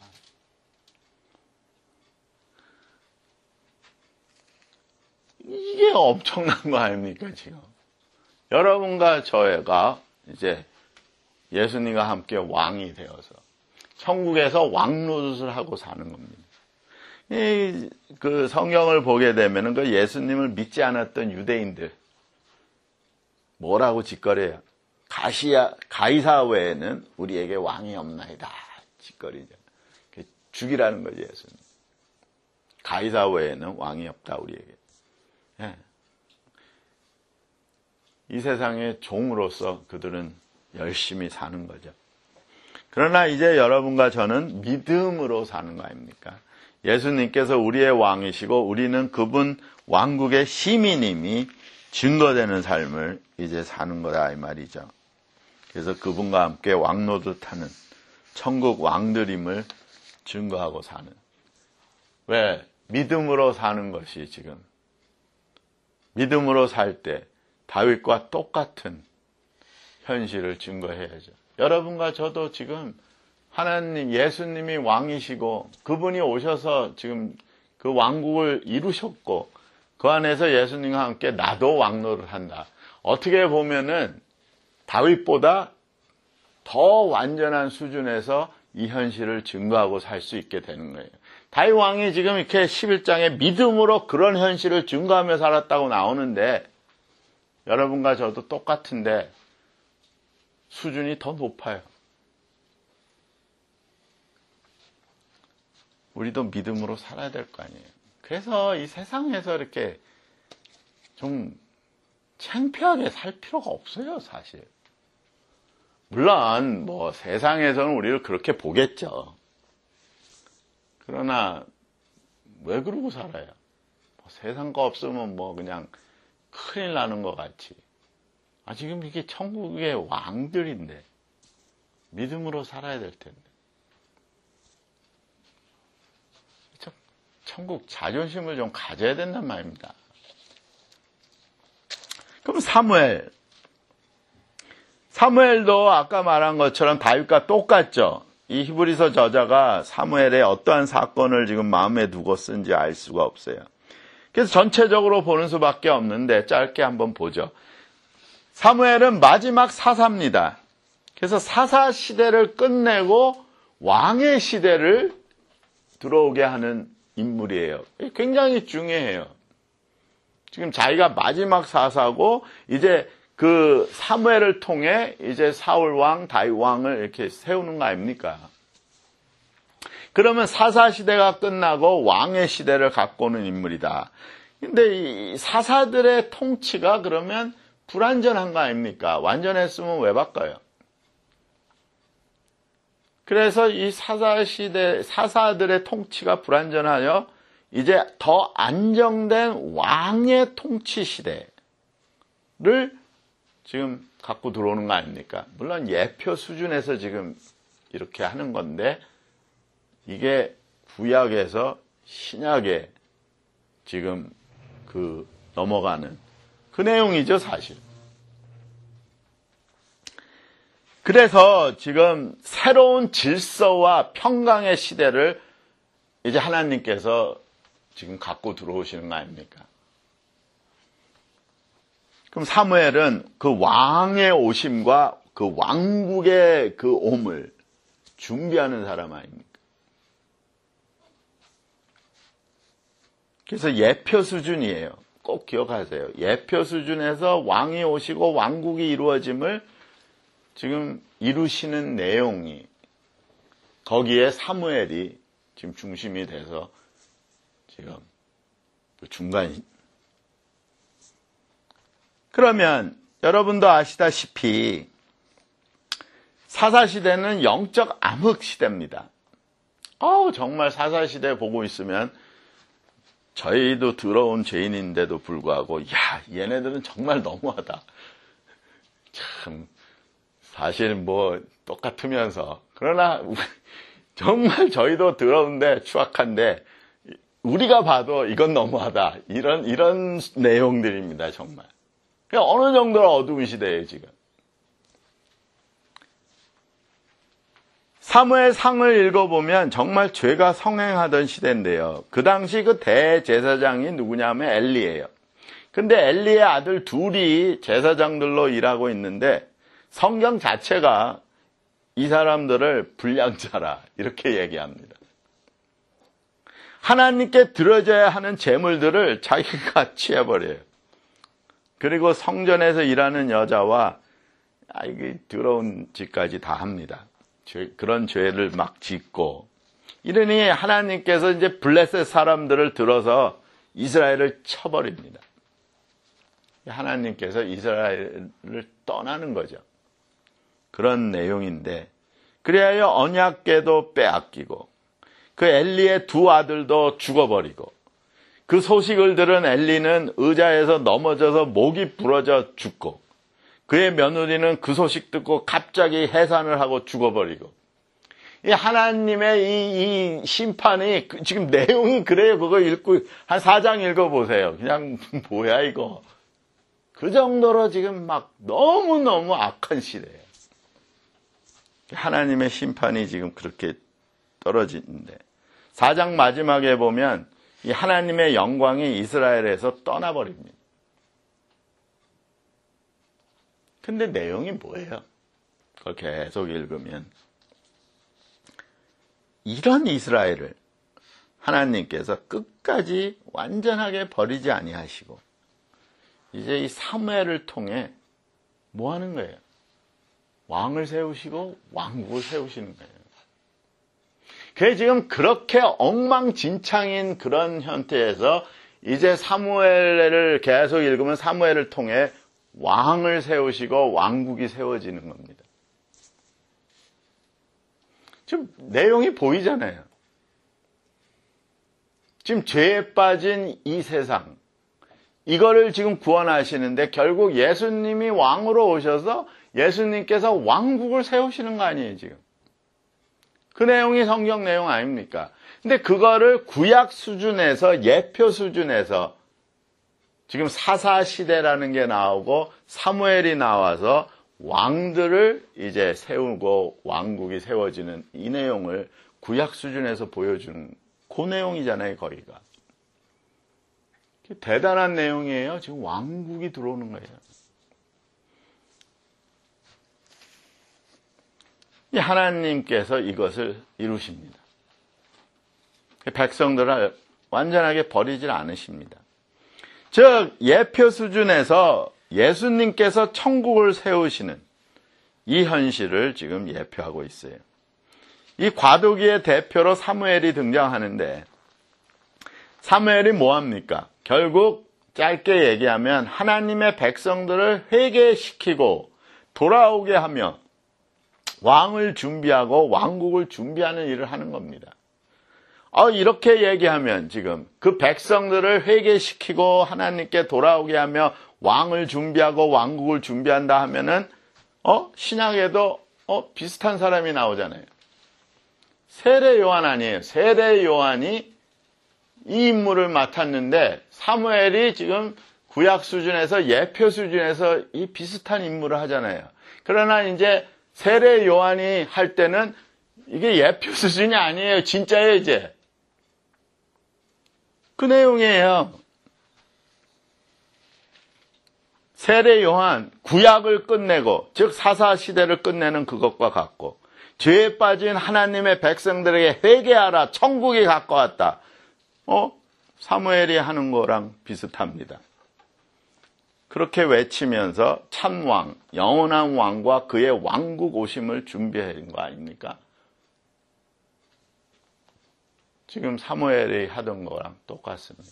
이게 엄청난 거 아닙니까, 지금? 여러분과 저희가 이제 예수님과 함께 왕이 되어서 천국에서 왕노릇을 하고 사는 겁니다. 이, 그 성경을 보게 되면은 그 예수님을 믿지 않았던 유대인들 뭐라고 짓거려요? 가시야, 가이사 외에는 우리에게 왕이 없나이다. 짓거리죠. 죽이라는 거죠, 예수님. 가이사 외에는 왕이 없다, 우리에게. 예. 이 세상의 종으로서 그들은 열심히 사는 거죠. 그러나 이제 여러분과 저는 믿음으로 사는 거 아닙니까? 예수님께서 우리의 왕이시고 우리는 그분 왕국의 시민임이 증거되는 삶을 이제 사는 거다 이 말이죠. 그래서 그분과 함께 왕노릇하는 천국 왕들임을 증거하고 사는. 왜? 믿음으로 사는 것이 지금 믿음으로 살 때 다윗과 똑같은 현실을 증거해야죠. 여러분과 저도 지금 하나님 예수님이 왕이시고 그분이 오셔서 지금 그 왕국을 이루셨고 그 안에서 예수님과 함께 나도 왕노를 한다. 어떻게 보면은 다윗보다 더 완전한 수준에서 이 현실을 증거하고 살 수 있게 되는 거예요. 다윗 왕이 지금 이렇게 십일 장에 믿음으로 그런 현실을 증거하며 살았다고 나오는데 여러분과 저도 똑같은데 수준이 더 높아요. 우리도 믿음으로 살아야 될 거 아니에요. 그래서 이 세상에서 이렇게 좀 창피하게 살 필요가 없어요, 사실. 물론 뭐 세상에서는 우리를 그렇게 보겠죠. 그러나 왜 그러고 살아요? 뭐 세상 거 없으면 뭐 그냥 큰일 나는 것 같이. 아, 지금 이게 천국의 왕들인데 믿음으로 살아야 될 텐데. 천국 자존심을 좀 가져야 된단 말입니다. 그럼 사무엘. 사무엘도 아까 말한 것처럼 다윗과 똑같죠. 이 히브리서 저자가 사무엘의 어떠한 사건을 지금 마음에 두고 쓴지 알 수가 없어요. 그래서 전체적으로 보는 수밖에 없는데 짧게 한번 보죠. 사무엘은 마지막 사사입니다. 그래서 사사 시대를 끝내고 왕의 시대를 들어오게 하는 인물이에요. 굉장히 중요해요. 지금 자기가 마지막 사사고 이제 그 사무엘을 통해 이제 사울 왕, 다윗 왕을 이렇게 세우는 거 아닙니까? 그러면 사사 시대가 끝나고 왕의 시대를 갖고 오는 인물이다. 근데 이 사사들의 통치가 그러면 불완전한 거 아닙니까? 완전했으면 왜 바꿔요? 그래서 이 사사 시대, 사사들의 통치가 불완전하여 이제 더 안정된 왕의 통치 시대를 지금 갖고 들어오는 거 아닙니까? 물론 예표 수준에서 지금 이렇게 하는 건데 이게 구약에서 신약에 지금 그 넘어가는 그 내용이죠, 사실. 그래서 지금 새로운 질서와 평강의 시대를 이제 하나님께서 지금 갖고 들어오시는 거 아닙니까? 그럼 사무엘은 그 왕의 오심과 그 왕국의 그 옴을 준비하는 사람 아닙니까? 그래서 예표 수준이에요. 꼭 기억하세요. 예표 수준에서 왕이 오시고 왕국이 이루어짐을 지금 이루시는 내용이 거기에 사무엘이 지금 중심이 돼서 지금 중간이. 그러면 여러분도 아시다시피 사사시대는 영적 암흑시대입니다. 어우, 정말 사사시대 보고 있으면 저희도 더러운 죄인인데도 불구하고 야, 얘네들은 정말 너무하다. 참 사실 뭐 똑같으면서 그러나 정말 저희도 더러운데 추악한데 우리가 봐도 이건 너무하다. 이런 이런 내용들입니다. 정말. 그냥 어느 정도로 어두운 시대예요 지금. 사무엘 상을 읽어보면 정말 죄가 성행하던 시대인데요. 그 당시 그 대제사장이 누구냐면 엘리예요. 근데 엘리의 아들 둘이 제사장들로 일하고 있는데 성경 자체가 이 사람들을 불량자라 이렇게 얘기합니다. 하나님께 드려져야 하는 재물들을 자기가 취해버려요. 그리고 성전에서 일하는 여자와 아, 이게 더러운 짓까지 다 합니다. 죄, 그런 죄를 막 짓고 이러니 하나님께서 이제 블레셋 사람들을 들어서 이스라엘을 쳐버립니다. 하나님께서 이스라엘을 떠나는 거죠. 그런 내용인데 그래야 언약궤도 빼앗기고 그 엘리의 두 아들도 죽어버리고 그 소식을 들은 엘리는 의자에서 넘어져서 목이 부러져 죽고 그의 며느리는 그 소식 듣고 갑자기 해산을 하고 죽어버리고 이 하나님의 이, 이 심판이 지금 내용이 그래요. 그거 읽고 한 사 장 읽어보세요. 그냥 뭐야 이거. 그 정도로 지금 막 너무너무 악한 시대예요. 하나님의 심판이 지금 그렇게 떨어지는데 사 장 마지막에 보면 이 하나님의 영광이 이스라엘에서 떠나버립니다. 근데 내용이 뭐예요? 그걸 계속 읽으면 이런 이스라엘을 하나님께서 끝까지 완전하게 버리지 아니하시고 이제 이 사무엘을 통해 뭐 하는 거예요? 왕을 세우시고 왕국을 세우시는 거예요. 그게 지금 그렇게 엉망진창인 그런 형태에서 이제 사무엘을 계속 읽으면 사무엘을 통해 왕을 세우시고 왕국이 세워지는 겁니다. 지금 내용이 보이잖아요. 지금 죄에 빠진 이 세상, 이거를 지금 구원하시는데 결국 예수님이 왕으로 오셔서 예수님께서 왕국을 세우시는 거 아니에요, 지금. 그 내용이 성경 내용 아닙니까? 근데 그거를 구약 수준에서, 예표 수준에서 지금 사사시대라는 게 나오고 사무엘이 나와서 왕들을 이제 세우고 왕국이 세워지는 이 내용을 구약 수준에서 보여주는 그 내용이잖아요, 거기가. 대단한 내용이에요. 지금 왕국이 들어오는 거예요. 하나님께서 이것을 이루십니다. 백성들을 완전하게 버리질 않으십니다. 즉 예표 수준에서 예수님께서 천국을 세우시는 이 현실을 지금 예표하고 있어요. 이 과도기의 대표로 사무엘이 등장하는데 사무엘이 뭐합니까? 결국 짧게 얘기하면 하나님의 백성들을 회개시키고 돌아오게 하며 왕을 준비하고 왕국을 준비하는 일을 하는 겁니다. 어, 이렇게 얘기하면 지금 그 백성들을 회개시키고 하나님께 돌아오게 하며 왕을 준비하고 왕국을 준비한다 하면은 어 신약에도 어 비슷한 사람이 나오잖아요. 세례 요한 아니에요. 세례 요한이 이 임무를 맡았는데 사무엘이 지금 구약 수준에서 예표 수준에서 이 비슷한 임무를 하잖아요. 그러나 이제 세례 요한이 할 때는 이게 예표 수준이 아니에요. 진짜예요, 이제. 그 내용이에요. 세례 요한 구약을 끝내고 즉 사사시대를 끝내는 그것과 같고 죄에 빠진 하나님의 백성들에게 회개하라. 천국이 가까웠다. 어? 사무엘이 하는 거랑 비슷합니다. 그렇게 외치면서 참왕, 영원한 왕과 그의 왕국 오심을 준비한 거 아닙니까? 지금 사무엘이 하던 거랑 똑같습니다.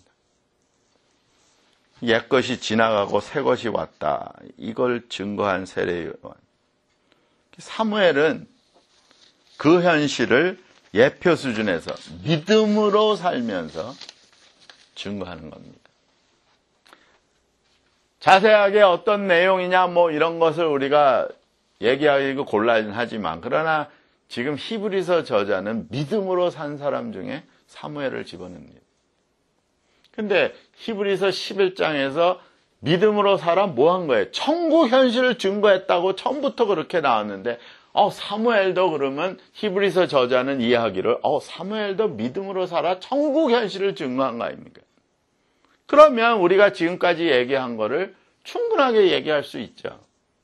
옛것이 지나가고 새것이 왔다. 이걸 증거한 세례요한. 사무엘은 그 현실을 예표 수준에서 믿음으로 살면서 증거하는 겁니다. 자세하게 어떤 내용이냐 뭐 이런 것을 우리가 얘기하기 곤란하지만 그러나 지금 히브리서 저자는 믿음으로 산 사람 중에 사무엘을 집어넣습니다. 근데 히브리서 십일 장에서 믿음으로 살아 뭐 한 거예요? 천국 현실을 증거했다고 처음부터 그렇게 나왔는데 어 사무엘도 그러면 히브리서 저자는 이해하기를 어 사무엘도 믿음으로 살아 천국 현실을 증거한 거 아닙니까? 그러면 우리가 지금까지 얘기한 거를 충분하게 얘기할 수 있죠.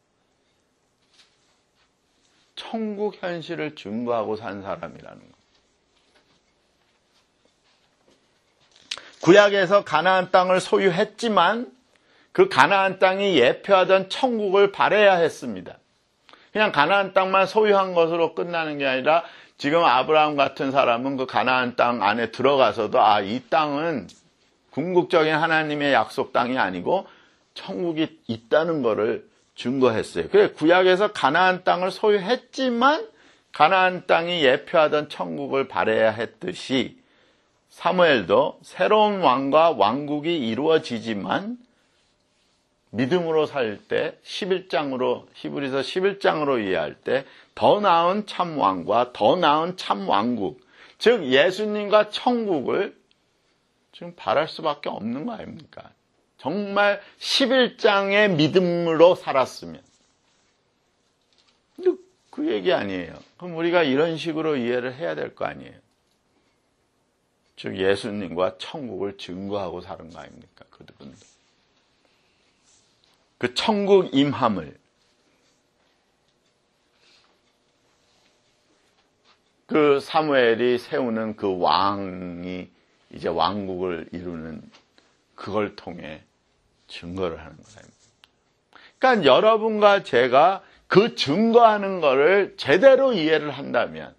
천국 현실을 증거하고 산 사람이라는 거. 구약에서 가나안 땅을 소유했지만 그 가나안 땅이 예표하던 천국을 바라야 했습니다. 그냥 가나안 땅만 소유한 것으로 끝나는 게 아니라 지금 아브라함 같은 사람은 그 가나안 땅 안에 들어가서도 아, 이 땅은 궁극적인 하나님의 약속 땅이 아니고 천국이 있다는 것을 증거했어요. 그래 구약에서 가나안 땅을 소유했지만 가나안 땅이 예표하던 천국을 바라야 했듯이 사무엘도 새로운 왕과 왕국이 이루어지지만 믿음으로 살 때 십일 장으로 히브리서 십일 장으로 이해할 때 더 나은 참 왕과 더 나은 참 왕국 즉 예수님과 천국을 지금 바랄 수밖에 없는 거 아닙니까? 정말 십일 장의 믿음으로 살았으면 근데 그 얘기 아니에요. 그럼 우리가 이런 식으로 이해를 해야 될 거 아니에요. 즉 예수님과 천국을 증거하고 사는 거 아닙니까? 그분도. 그 천국 임함을 그 사무엘이 세우는 그 왕이 이제 왕국을 이루는 그걸 통해 증거를 하는 거예요. 그러니까 여러분과 제가 그 증거하는 거를 제대로 이해를 한다면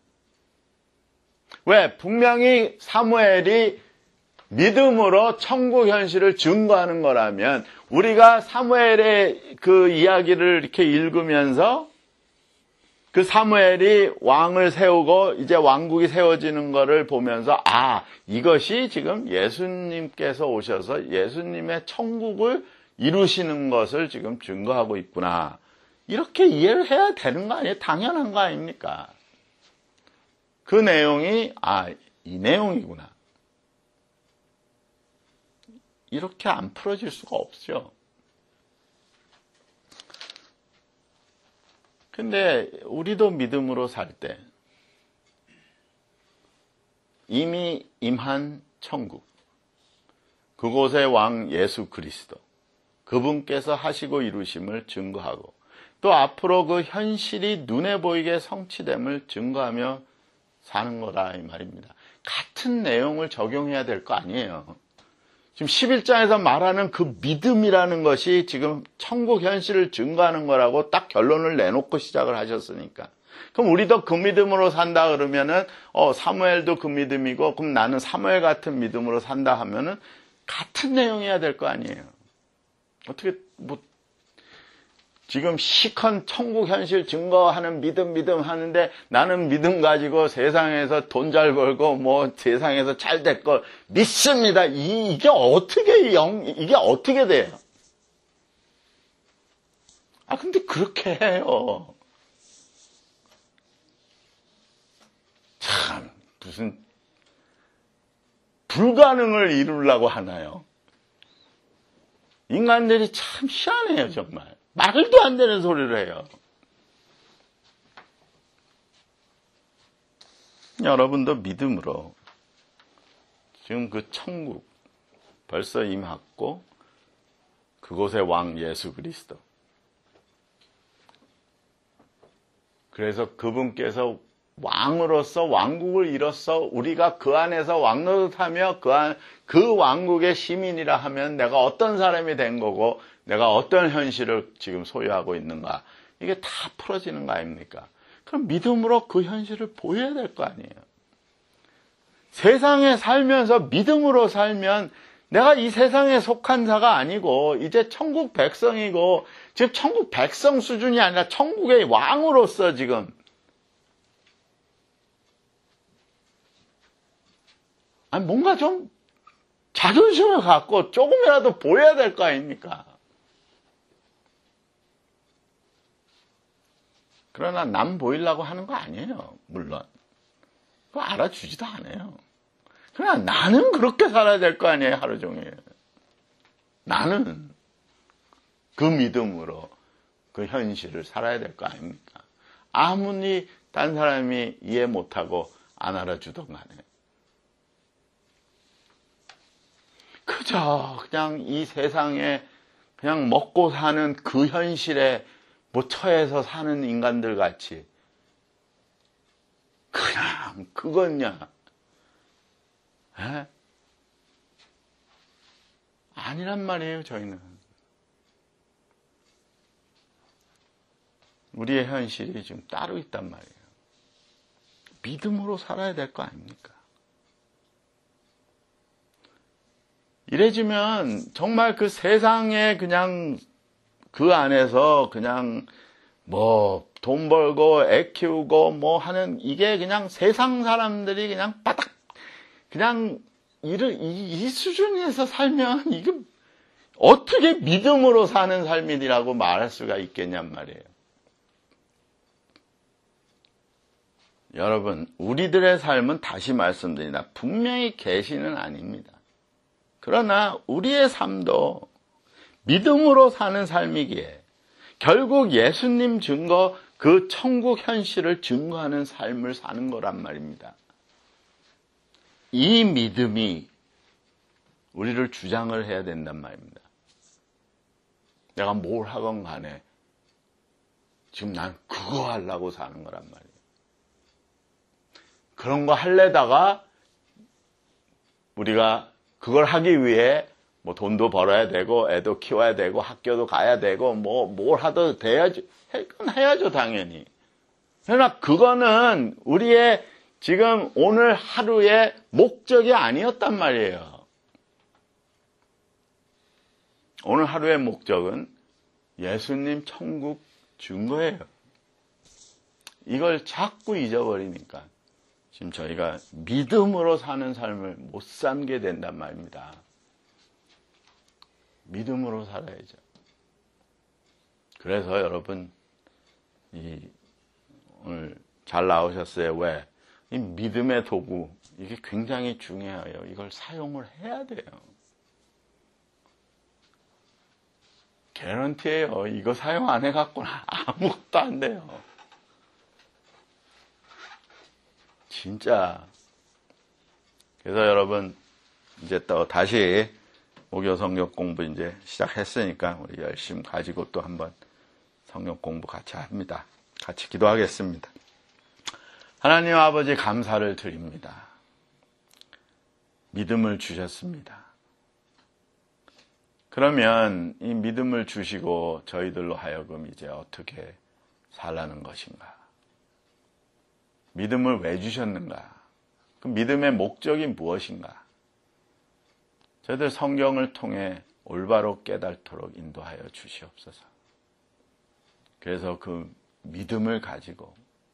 왜? 분명히 사무엘이 믿음으로 천국 현실을 증거하는 거라면 우리가 사무엘의 그 이야기를 이렇게 읽으면서 그 사무엘이 왕을 세우고 이제 왕국이 세워지는 거를 보면서 아, 이것이 지금 예수님께서 오셔서 예수님의 천국을 이루시는 것을 지금 증거하고 있구나. 이렇게 이해를 해야 되는 거 아니에요? 당연한 거 아닙니까? 그 내용이 아, 이 내용이구나. 이렇게 안 풀어질 수가 없죠. 근데 우리도 믿음으로 살 때 이미 임한 천국, 그곳의 왕 예수 그리스도, 그분께서 하시고 이루심을 증거하고 또 앞으로 그 현실이 눈에 보이게 성취됨을 증거하며 사는 거다 이 말입니다. 같은 내용을 적용해야 될 거 아니에요. 지금 십일 장에서 말하는 그 믿음이라는 것이 지금 천국 현실을 증거하는 거라고 딱 결론을 내놓고 시작을 하셨으니까. 그럼 우리도 그 믿음으로 산다 그러면은 어 사무엘도 그 믿음이고 그럼 나는 사무엘 같은 믿음으로 산다 하면은 같은 내용이어야 될 거 아니에요. 어떻게 뭐 지금 시컨 천국 현실 증거하는 믿음 믿음 하는데 나는 믿음 가지고 세상에서 돈 잘 벌고 뭐 세상에서 잘 될 걸 믿습니다. 이, 이게 어떻게 영 이게 어떻게 돼요? 아 근데 그렇게 해요. 참 무슨 불가능을 이루려고 하나요? 인간들이 참 희한해요 정말. 말도 안 되는 소리를 해요. 여러분도 믿음으로 지금 그 천국 벌써 임했고 그곳의 왕 예수 그리스도 그래서 그분께서 왕으로서 왕국을 이뤘어. 우리가 그 안에서 왕노릇하며 그, 안, 그 왕국의 시민이라 하면 내가 어떤 사람이 된 거고 내가 어떤 현실을 지금 소유하고 있는가. 이게 다 풀어지는 거 아닙니까? 그럼 믿음으로 그 현실을 보여야 될 거 아니에요. 세상에 살면서 믿음으로 살면 내가 이 세상에 속한 자가 아니고 이제 천국 백성이고 지금 천국 백성 수준이 아니라 천국의 왕으로서 지금 아니 뭔가 좀 자존심을 갖고 조금이라도 보여야 될 거 아닙니까? 그러나 남 보이려고 하는 거 아니에요. 물론 그거 알아주지도 않아요. 그러나 나는 그렇게 살아야 될 거 아니에요. 하루 종일 나는 그 믿음으로 그 현실을 살아야 될 거 아닙니까? 아무리 딴 사람이 이해 못하고 안 알아주던 간에 그저 그냥 이 세상에 그냥 먹고 사는 그 현실에 뭐 처해서 사는 인간들 같이 그냥 그거냐? 에? 아니란 말이에요. 저희는 우리의 현실이 지금 따로 있단 말이에요. 믿음으로 살아야 될 거 아닙니까? 이래지면 정말 그 세상에 그냥 그 안에서 그냥 뭐 돈 벌고 애 키우고 뭐 하는 이게 그냥 세상 사람들이 그냥 바닥 그냥 이를, 이, 이 수준에서 살면 이게 어떻게 믿음으로 사는 삶이라고 말할 수가 있겠냔 말이에요. 여러분 우리들의 삶은 다시 말씀드립니다. 분명히 계시는 아닙니다. 그러나 우리의 삶도 믿음으로 사는 삶이기에 결국 예수님 증거 그 천국 현실을 증거하는 삶을 사는 거란 말입니다. 이 믿음이 우리를 주장을 해야 된단 말입니다. 내가 뭘 하건 간에 지금 난 그거 하려고 사는 거란 말이에요. 그런 거 할래다가 우리가 그걸 하기 위해 뭐 돈도 벌어야 되고 애도 키워야 되고 학교도 가야 되고 뭐 뭘 하도 돼야지 그건 해야죠 당연히. 그러나 그거는 우리의 지금 오늘 하루의 목적이 아니었단 말이에요. 오늘 하루의 목적은 예수님 천국 증거예요. 이걸 자꾸 잊어버리니까 지금 저희가 믿음으로 사는 삶을 못 살게 된단 말입니다. 믿음으로 살아야죠. 그래서 여러분 이 오늘 잘 나오셨어요. 왜? 이 믿음의 도구 이게 굉장히 중요해요. 이걸 사용을 해야 돼요. 개런티예요. 이거 사용 안 해갖고는 아무것도 안 돼요. 진짜. 그래서 여러분 이제 또 다시 목요 성경 공부 이제 시작했으니까 우리 열심 가지고 또 한번 성경 공부 같이 합니다. 같이 기도하겠습니다. 하나님 아버지 감사를 드립니다. 믿음을 주셨습니다. 그러면 이 믿음을 주시고 저희들로 하여금 이제 어떻게 살라는 것인가? 믿음을 왜 주셨는가? 그 믿음의 목적이 무엇인가? 저희들 성경을 통해 올바로 깨닫도록 인도하여 주시옵소서. 그래서 그 믿음을 가지고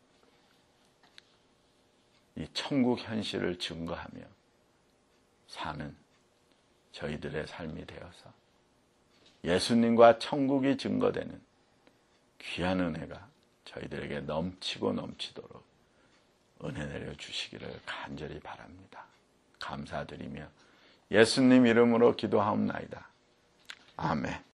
이 천국 현실을 증거하며 사는 저희들의 삶이 되어서 예수님과 천국이 증거되는 귀한 은혜가 저희들에게 넘치고 넘치도록 은혜 내려주시기를 간절히 바랍니다. 감사드리며 예수님 이름으로 기도하옵나이다. 아멘.